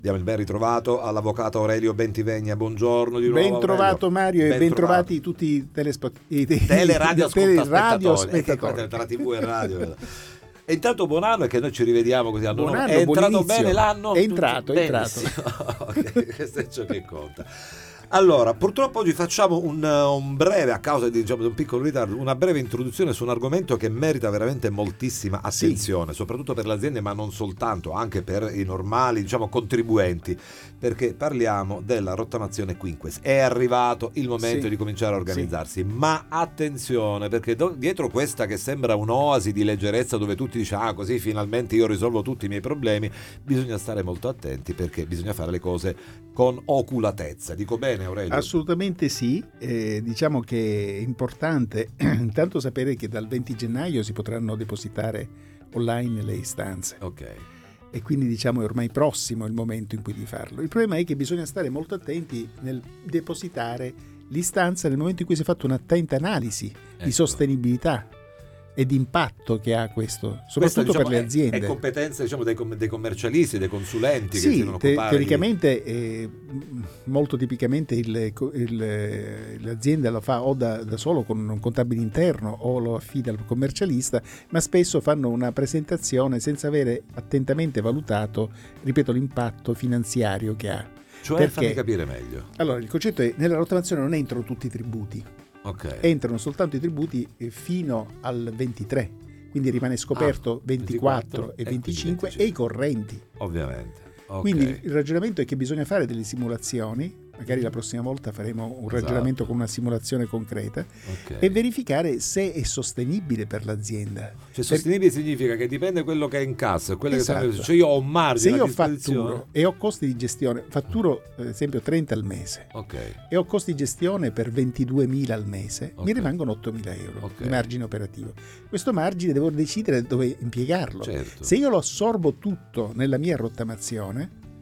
Diamo il ben ritrovato all'avvocato Aurelio Bentivegna. Buongiorno di nuovo. Ben trovato Mario, e ben trovati tutti i teleradio spettatori. Tra TV e radio. E intanto buon anno, e che noi ci rivediamo così. Buon anno, è entrato buon inizio. bene l'anno? È entrato. Ok, questo è ciò che conta. Allora, purtroppo oggi facciamo un breve, a causa di un piccolo ritardo, una breve introduzione su un argomento che merita veramente moltissima attenzione, soprattutto per le aziende, ma non soltanto, anche per i normali, contribuenti, perché parliamo della rottamazione Quinques. È arrivato il momento di cominciare a organizzarsi, ma attenzione, perché dietro questa che sembra un'oasi di leggerezza dove tutti dicono così finalmente io risolvo tutti i miei problemi, bisogna stare molto attenti, perché bisogna fare le cose con oculatezza. Dico bene, Aurelio? Assolutamente sì, diciamo che è importante intanto sapere che dal 20 gennaio si potranno depositare online le istanze. Ok. E quindi è ormai prossimo il momento in cui di farlo. Il problema è che bisogna stare molto attenti nel depositare l'istanza nel momento in cui si è fatto un'attenta analisi di sostenibilità e di impatto che ha questo, soprattutto per le aziende. È competenza dei commercialisti, dei consulenti che si devono occupare. Teoricamente, molto tipicamente l'azienda lo fa o da solo con un contabile interno o lo affida al commercialista, ma spesso fanno una presentazione senza avere attentamente valutato, ripeto, l'impatto finanziario che ha. Cioè, fammi capire meglio. Allora, il concetto è: nella rottamazione non entrano tutti i tributi. Okay. Entrano soltanto i tributi fino al 23, quindi rimane scoperto 24 e 25 e i correnti. Ovviamente. Okay. Quindi il ragionamento è che bisogna fare delle simulazioni, magari la prossima volta faremo un ragionamento con una simulazione concreta, e verificare se è sostenibile per l'azienda. Cioè sostenibile significa che dipende quello che è in cassa, quello che io ho un margine. Se io fatturo e ho costi di gestione, fatturo ad esempio 30 al mese, e ho costi di gestione per 22.000 al mese, mi rimangono 8.000 euro di margine operativo. Questo margine devo decidere dove impiegarlo. Certo. Se io lo assorbo tutto nella mia rottamazione,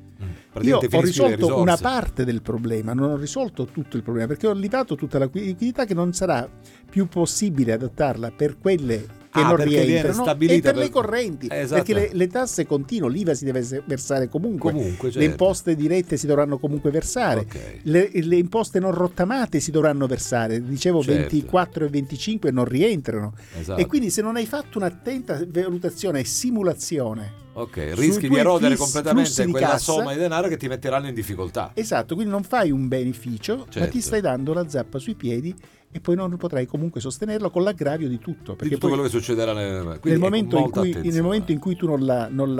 io ho risolto una parte del problema, non ho risolto tutto il problema, perché ho levato tutta la liquidità che non sarà più possibile adattarla per quelle che non rientrano e per le correnti, perché le tasse continuano, l'IVA si deve versare comunque certo. Le imposte dirette si dovranno comunque versare, le imposte non rottamate si dovranno versare, dicevo certo. 24 e 25 non rientrano, e quindi se non hai fatto un'attenta valutazione e simulazione rischi di erodere completamente quella somma di denaro che ti metteranno in difficoltà. Esatto, quindi non fai un beneficio, ma ti stai dando la zappa sui piedi, e poi non potrai comunque sostenerlo, con l'aggravio di tutto, perché di tutto quello che succederà nel momento in cui tu non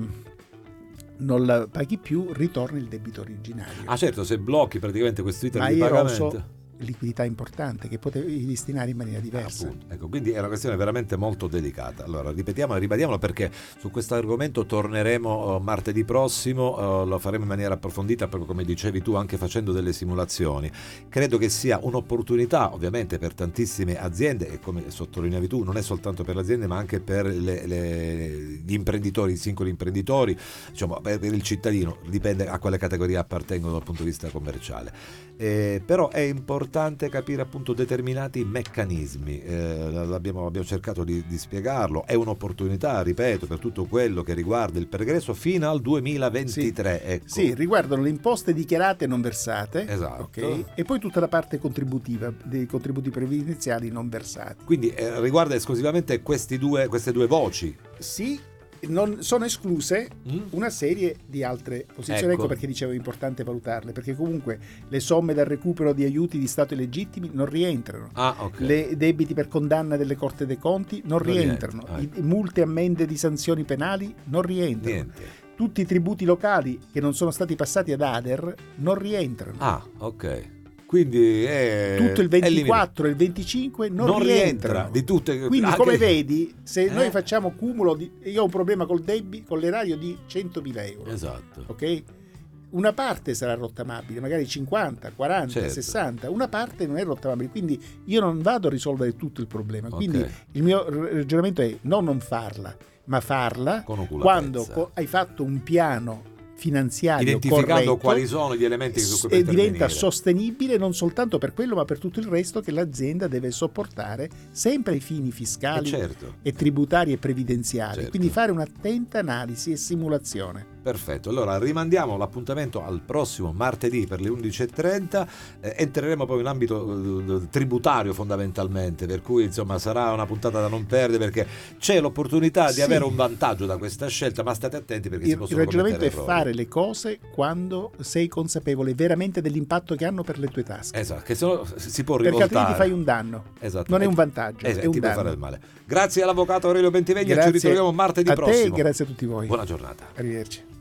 la paghi più, ritorna il debito originario. Certo, se blocchi praticamente questo iter di pagamento, liquidità importante che potevi destinare in maniera diversa. Quindi è una questione veramente molto delicata. Allora ribadiamolo, perché su questo argomento torneremo martedì prossimo, lo faremo in maniera approfondita, proprio come dicevi tu, anche facendo delle simulazioni. Credo che sia un'opportunità ovviamente per tantissime aziende, e come sottolineavi tu non è soltanto per le aziende ma anche per gli imprenditori, i singoli imprenditori, per il cittadino, dipende a quale categoria appartengono dal punto di vista commerciale. Però è importante capire appunto determinati meccanismi, abbiamo cercato di spiegarlo. È un'opportunità, ripeto, per tutto quello che riguarda il pregresso fino al 2023. Sì, riguardano le imposte dichiarate e non versate, e poi tutta la parte contributiva dei contributi previdenziali non versati. Quindi riguarda esclusivamente queste due voci. Sì. Non sono escluse una serie di altre posizioni, ecco perché dicevo è importante valutarle, perché comunque le somme dal recupero di aiuti di Stato illegittimi non rientrano, le debiti per condanna delle Corte dei Conti non rientrano, i multe, ammende di sanzioni penali non rientrano, tutti i tributi locali che non sono stati passati ad ADER non rientrano. Quindi tutto il 24 e il 25 non rientra di tutte. Quindi come vedi, se noi facciamo cumulo io ho un problema con l'erario di 100.000 euro, una parte sarà rottamabile, magari 50, 40, 60, una parte non è rottamabile, quindi io non vado a risolvere tutto il problema. Quindi il mio ragionamento è non farla, ma farla quando hai fatto un piano finanziario identificando corretto, quali sono gli elementi su cui diventa sostenibile non soltanto per quello ma per tutto il resto che l'azienda deve sopportare, sempre ai fini fiscali e tributari e previdenziali, quindi fare un'attenta analisi e simulazione. Perfetto, allora rimandiamo l'appuntamento al prossimo martedì per le 11:30. Entreremo poi in ambito tributario fondamentalmente, per cui insomma sarà una puntata da non perdere, perché c'è l'opportunità di avere un vantaggio da questa scelta, ma state attenti perché si possono commettere errori. Il ragionamento è fare le cose quando sei consapevole veramente dell'impatto che hanno per le tue tasche. Esatto, che se no si può rivoltare. Perché altrimenti fai un danno. Esatto. Non è un vantaggio, è un ti può danno. fare del male. Grazie all'avvocato Aurelio Bentiveglia, ci ritroviamo martedì prossimo. Grazie a tutti voi. Buona giornata. Arrivederci.